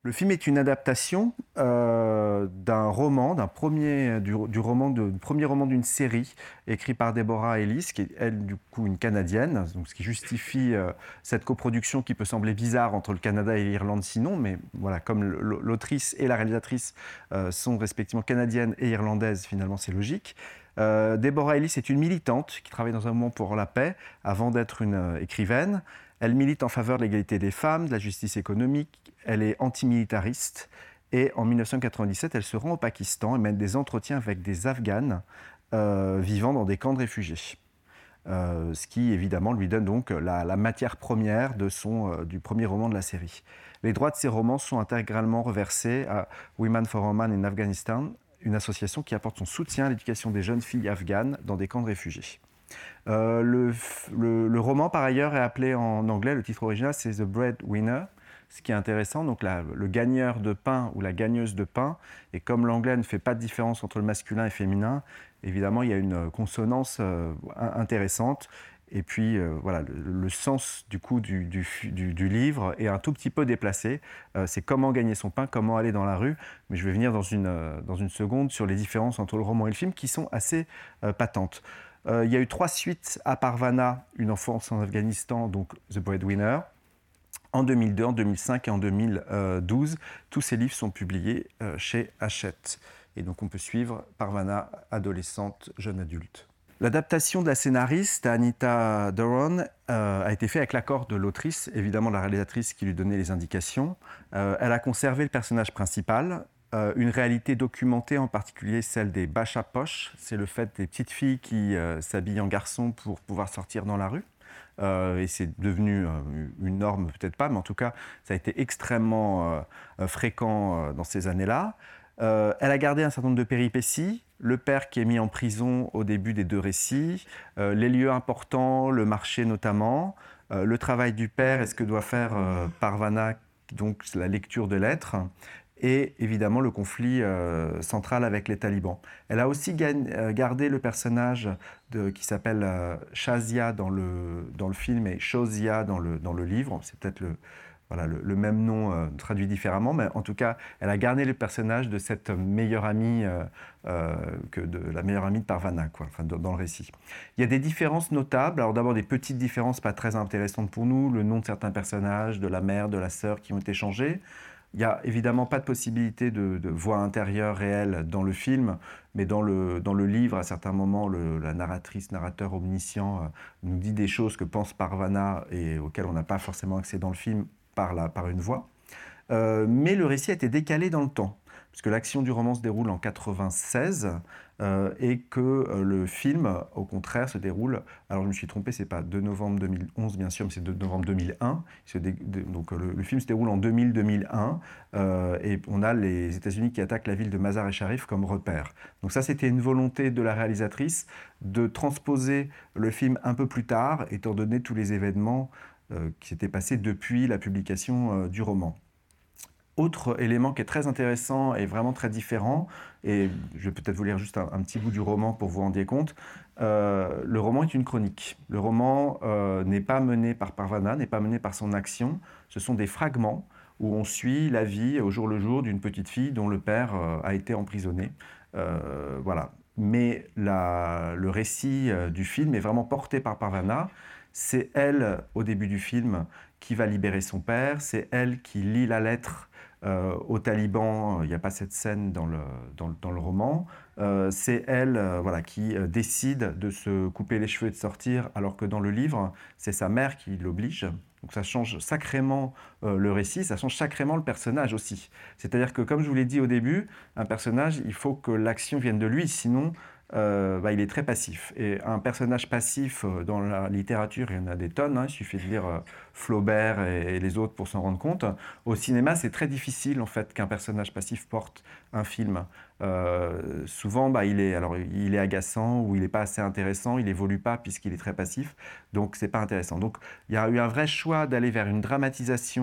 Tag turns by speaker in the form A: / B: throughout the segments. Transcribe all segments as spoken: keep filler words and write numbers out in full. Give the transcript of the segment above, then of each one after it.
A: Le film est une adaptation euh, d'un roman, d'un premier, du, du roman de, du premier roman d'une série écrit par Deborah Ellis, qui est elle du coup une Canadienne, donc ce qui justifie euh, cette coproduction qui peut sembler bizarre entre le Canada et l'Irlande sinon, mais voilà, comme l'autrice et la réalisatrice euh, sont respectivement canadiennes et irlandaises, finalement c'est logique. Euh, Deborah Ellis est une militante qui travaille dans un mouvement pour la paix avant d'être une euh, écrivaine. Elle milite en faveur de l'égalité des femmes, de la justice économique. Elle est antimilitariste. Et en mille neuf cent quatre-vingt-dix-sept, elle se rend au Pakistan et mène des entretiens avec des Afghanes euh, vivant dans des camps de réfugiés. Euh, ce qui, évidemment, lui donne donc la, la matière première de son, euh, du premier roman de la série. Les droits de ces romans sont intégralement reversés à Women for Women in Afghanistan, une association qui apporte son soutien à l'éducation des jeunes filles afghanes dans des camps de réfugiés. Euh, le, le, le roman, par ailleurs, est appelé en anglais, le titre original, c'est The Breadwinner, ce qui est intéressant, donc la, le gagneur de pain ou la gagneuse de pain. Et comme l'anglais ne fait pas de différence entre le masculin et le féminin, évidemment, il y a une consonance euh, intéressante. Et puis, euh, voilà, le, le sens du coup du, du, du, du livre est un tout petit peu déplacé. Euh, c'est comment gagner son pain, comment aller dans la rue. Mais je vais venir dans une, euh, dans une seconde sur les différences entre le roman et le film qui sont assez euh, patentes. Euh, il y a eu trois suites à Parvana, Une enfance en Afghanistan, donc The Breadwinner. En deux mille deux, en deux mille cinq et en deux mille douze, tous ces livres sont publiés euh, chez Hachette. Et donc on peut suivre Parvana, adolescente, jeune adulte. L'adaptation de la scénariste Anita Doron euh, a été faite avec l'accord de l'autrice, évidemment la réalisatrice qui lui donnait les indications. Euh, elle a conservé le personnage principal, euh, une réalité documentée, en particulier celle des bâches à poche. C'est le fait des petites filles qui euh, s'habillent en garçon pour pouvoir sortir dans la rue. Euh, et c'est devenu euh, une norme, peut-être pas, mais en tout cas, ça a été extrêmement euh, fréquent euh, dans ces années-là. Euh, elle a gardé un certain nombre de péripéties. Le père qui est mis en prison au début des deux récits, euh, les lieux importants, le marché notamment, euh, le travail du père et ce que doit faire euh, Parvana, donc la lecture de lettres, et évidemment le conflit euh, central avec les talibans. Elle a aussi gagne, euh, gardé le personnage de, qui s'appelle euh, Shazia dans le, dans le film et Shozia dans le, dans le livre. C'est peut-être le, voilà, le, le même nom euh, traduit différemment, mais en tout cas, elle a gardé le personnage de cette meilleure amie, euh, euh, que de la meilleure amie de Parvana, quoi, enfin, dans, dans le récit. Il y a des différences notables. Alors d'abord, des petites différences pas très intéressantes pour nous, le nom de certains personnages, de la mère, de la sœur qui ont été changés. Il n'y a évidemment pas de possibilité de, de voix intérieure réelle dans le film, mais dans le, dans le livre, à certains moments, le, la narratrice, narrateur omniscient euh, nous dit des choses que pense Parvana et auxquelles on n'a pas forcément accès dans le film par, la, par une voix. Euh, mais le récit a été décalé dans le temps, puisque l'action du roman se déroule en quatre-vingt-seize euh, et que euh, le film, au contraire, se déroule, alors je me suis trompé, c'est pas deux novembre deux mille onze bien sûr, mais c'est deux novembre deux mille un. Dé, de, donc le, le film se déroule en deux mille deux mille un euh, et on a les États-Unis qui attaquent la ville de Mazar-e-Sharif comme repère. Donc ça, c'était une volonté de la réalisatrice de transposer le film un peu plus tard, étant donné tous les événements euh, qui s'étaient passés depuis la publication euh, du roman. Autre élément qui est très intéressant et vraiment très différent, et je vais peut-être vous lire juste un, un petit bout du roman pour vous rendre compte, euh, le roman est une chronique. Le roman euh, n'est pas mené par Parvana, n'est pas mené par son action, ce sont des fragments où on suit la vie au jour le jour d'une petite fille dont le père euh, a été emprisonné. Euh, voilà. Mais la, le récit euh, du film est vraiment porté par Parvana. C'est elle, au début du film, qui va libérer son père, c'est elle qui lit la lettre Euh, aux talibans. Il n'y a pas cette scène dans le, dans le, dans le roman. Euh, c'est elle euh, voilà, qui euh, décide de se couper les cheveux et de sortir, alors que dans le livre, c'est sa mère qui l'oblige. Donc ça change sacrément euh, le récit, ça change sacrément le personnage aussi. C'est-à-dire que, comme je vous l'ai dit au début, un personnage, il faut que l'action vienne de lui, sinon euh, bah, il est très passif. Et un personnage passif euh, dans la littérature, il y en a des tonnes, hein, il suffit de lire euh, Flaubert et, et les autres pour s'en rendre compte. Au cinéma, c'est très difficile en fait qu'un personnage passif porte un film. Euh, souvent, bah, il est, alors, il est agaçant ou il n'est pas assez intéressant, il évolue pas puisqu'il est très passif, donc c'est pas intéressant. Donc il y a eu un vrai choix d'aller vers une dramatisation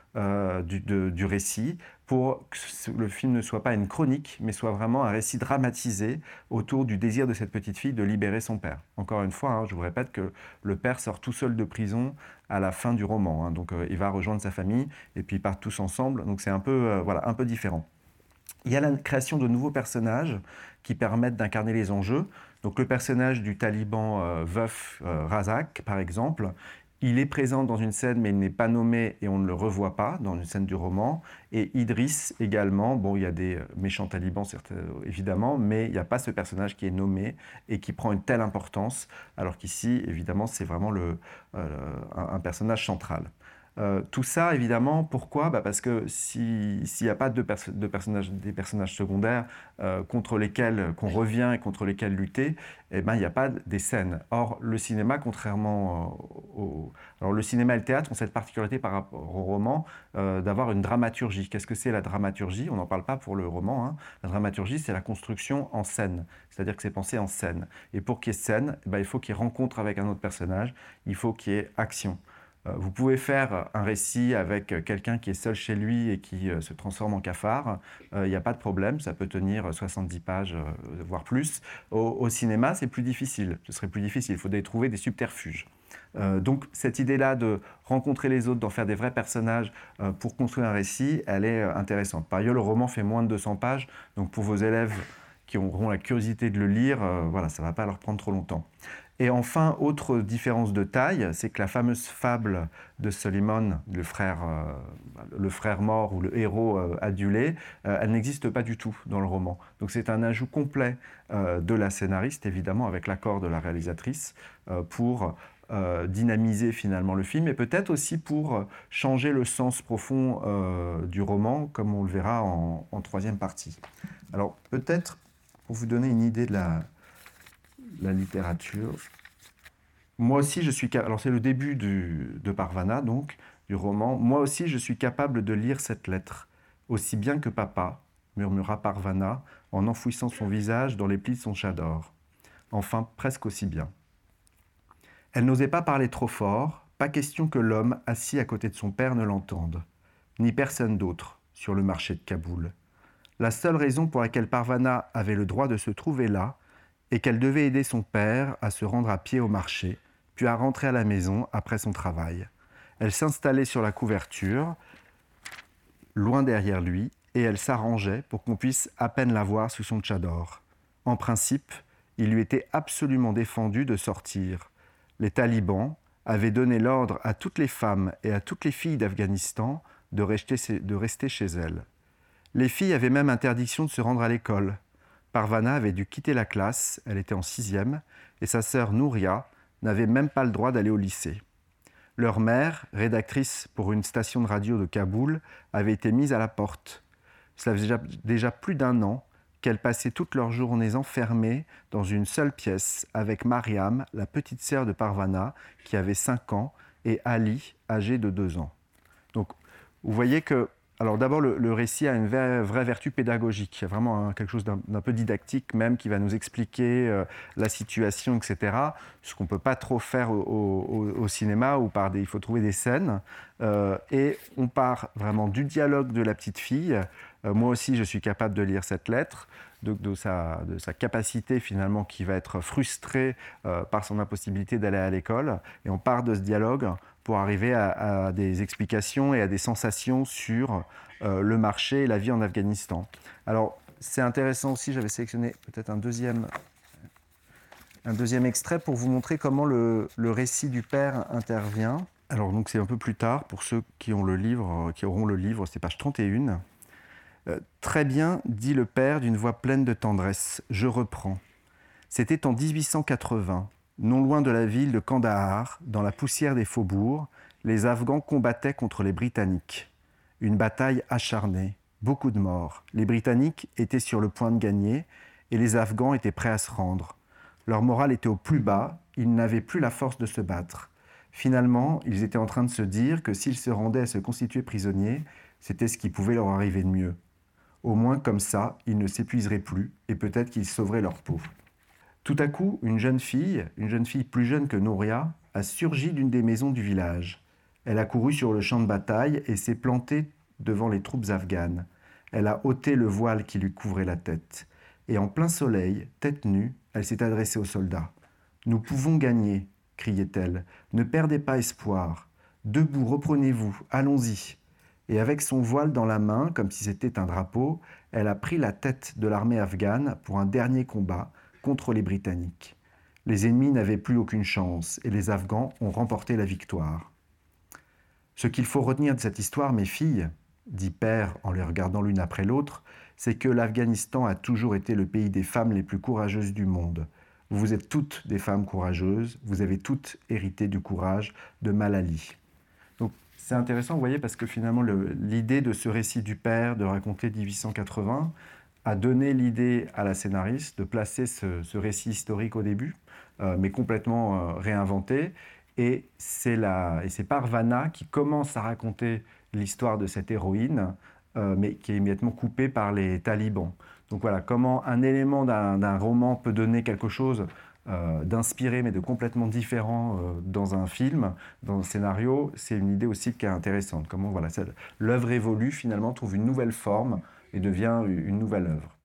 A: euh, du, de- du récit pour que ce- le film ne soit pas une chronique, mais soit vraiment un récit dramatisé autour du désir de cette petite fille de libérer son père. Encore une fois, hein, je vous répète que le père sort tout seul de prison à la fin du roman. Hein, donc euh, il va rejoindre sa famille et puis ils partent tous ensemble. Donc c'est un peu, euh, voilà, un peu différent. Il y a la création de nouveaux personnages qui permettent d'incarner les enjeux. Donc le personnage du taliban euh, veuf euh, Razak, par exemple, il est présent dans une scène, mais il n'est pas nommé et on ne le revoit pas dans une scène du roman. Et Idriss également, bon, il y a des euh, méchants talibans, certes, euh, évidemment, mais il n'y a pas ce personnage qui est nommé et qui prend une telle importance, alors qu'ici, évidemment, c'est vraiment le, euh, un, un personnage central. Euh, tout ça, évidemment, pourquoi? Bah parce que si- s'il n'y a pas de, perso- de personnages, des personnages secondaires euh, contre lesquels qu'on revient et contre lesquels lutter, eh ben, il n'y a pas des scènes. Or, le cinéma, contrairement euh, au... Alors, le cinéma et le théâtre ont cette particularité par rapport au roman euh, d'avoir une dramaturgie. Qu'est-ce que c'est la dramaturgie? On n'en parle pas pour le roman. Hein. La dramaturgie, c'est la construction en scène. C'est-à-dire que c'est pensé en scène. Et pour qu'il y ait scène, eh ben, il faut qu'il y ait rencontre avec un autre personnage, il faut qu'il y ait action. Euh, Vous pouvez faire un récit avec quelqu'un qui est seul chez lui et qui euh, se transforme en cafard. Il n'y a pas de problème, ça peut tenir soixante-dix pages, euh, voire plus. Au, au cinéma, c'est plus difficile. Ce serait plus difficile. Il faudrait trouver des subterfuges. Euh, donc cette idée-là de rencontrer les autres, d'en faire des vrais personnages euh, pour construire un récit, elle est euh, intéressante. Par ailleurs, le roman fait moins de deux cents pages, donc pour vos élèves qui auront la curiosité de le lire, euh, voilà, ça ne va pas leur prendre trop longtemps. Et enfin, autre différence de taille, c'est que la fameuse fable de Soliman, le frère, euh, le frère mort ou le héros euh, adulé, euh, elle n'existe pas du tout dans le roman. Donc c'est un ajout complet euh, de la scénariste, évidemment, avec l'accord de la réalisatrice, euh, pour euh, dynamiser finalement le film et peut-être aussi pour changer le sens profond euh, du roman, comme on le verra en, en troisième partie. Alors peut-être, pour vous donner une idée de la, la littérature, moi aussi, je suis capable. Alors, c'est le début du- de Parvana, donc, du roman. Moi aussi, je suis capable de lire cette lettre, aussi bien que papa, murmura Parvana, en enfouissant son visage dans les plis de son chador. Enfin, presque aussi bien. Elle n'osait pas parler trop fort, pas question que l'homme assis à côté de son père ne l'entende, ni personne d'autre sur le marché de Kaboul. La seule raison pour laquelle Parvana avait le droit de se trouver là est qu'elle devait aider son père à se rendre à pied au marché, puis à rentrer à la maison après son travail. Elle s'installait sur la couverture, loin derrière lui, et elle s'arrangeait pour qu'on puisse à peine la voir sous son tchador. En principe, il lui était absolument défendu de sortir. Les talibans avaient donné l'ordre à toutes les femmes et à toutes les filles d'Afghanistan de rester, de rester chez elles. Les filles avaient même interdiction de se rendre à l'école. Parvana avait dû quitter la classe, elle était en sixième, et sa sœur Nouria n'avait même pas le droit d'aller au lycée. Leur mère, rédactrice pour une station de radio de Kaboul, avait été mise à la porte. Cela faisait déjà, déjà plus d'un an qu'elles passaient toutes leurs journées enfermées dans une seule pièce avec Mariam, la petite sœur de Parvana, qui avait cinq ans, et Ali, âgé de deux ans. Donc, vous voyez que, alors d'abord, le, le récit a une vraie, vraie vertu pédagogique. Il y a vraiment un, quelque chose d'un, d'un peu didactique même qui va nous expliquer euh, la situation, et cetera. Ce qu'on ne peut pas trop faire au, au, au cinéma où par des, il faut trouver des scènes. Euh, et on part vraiment du dialogue de la petite fille. Euh, moi aussi, je suis capable de lire cette lettre, de, de, sa, de sa capacité finalement qui va être frustrée euh, par son impossibilité d'aller à l'école. Et on part de ce dialogue pour arriver à, à des explications et à des sensations sur euh, le marché et la vie en Afghanistan. Alors, c'est intéressant aussi, j'avais sélectionné peut-être un deuxième, un deuxième extrait pour vous montrer comment le, le récit du père intervient. Alors, donc, c'est un peu plus tard, pour ceux qui ont le livre, qui auront le livre, c'est page trente et un. Euh, Très bien, dit le père d'une voix pleine de tendresse. Je reprends. C'était en dix-huit cent quatre-vingts. Non loin de la ville de Kandahar, dans la poussière des faubourgs, les Afghans combattaient contre les Britanniques. Une bataille acharnée, beaucoup de morts. Les Britanniques étaient sur le point de gagner et les Afghans étaient prêts à se rendre. Leur morale était au plus bas, ils n'avaient plus la force de se battre. Finalement, ils étaient en train de se dire que s'ils se rendaient à se constituer prisonniers, c'était ce qui pouvait leur arriver de mieux. Au moins comme ça, ils ne s'épuiseraient plus et peut-être qu'ils sauveraient leur peau. Tout à coup, une jeune fille, une jeune fille plus jeune que Nouria, a surgi d'une des maisons du village. Elle a couru sur le champ de bataille et s'est plantée devant les troupes afghanes. Elle a ôté le voile qui lui couvrait la tête. Et en plein soleil, tête nue, elle s'est adressée aux soldats. « Nous pouvons gagner !» criait-elle. « Ne perdez pas espoir. Debout, reprenez-vous, allons-y !» Et avec son voile dans la main, comme si c'était un drapeau, elle a pris la tête de l'armée afghane pour un dernier combat contre les Britanniques. Les ennemis n'avaient plus aucune chance et les Afghans ont remporté la victoire. Ce qu'il faut retenir de cette histoire, mes filles, dit Père en les regardant l'une après l'autre, c'est que l'Afghanistan a toujours été le pays des femmes les plus courageuses du monde. Vous êtes toutes des femmes courageuses, vous avez toutes hérité du courage de Malali. Donc c'est intéressant, vous voyez, parce que finalement le, l'idée de ce récit du Père, de raconter dix-huit cent quatre-vingts, a donné l'idée à la scénariste de placer ce, ce récit historique au début, euh, mais complètement euh, réinventé. Et c'est, la, et c'est par Vanna qui commence à raconter l'histoire de cette héroïne, euh, mais qui est immédiatement coupée par les talibans. Donc voilà, comment un élément d'un, d'un roman peut donner quelque chose euh, d'inspiré, mais de complètement différent euh, dans un film, dans un scénario, c'est une idée aussi qui est intéressante. Comment voilà, ça, l'œuvre évolue finalement, trouve une nouvelle forme et devient une nouvelle œuvre.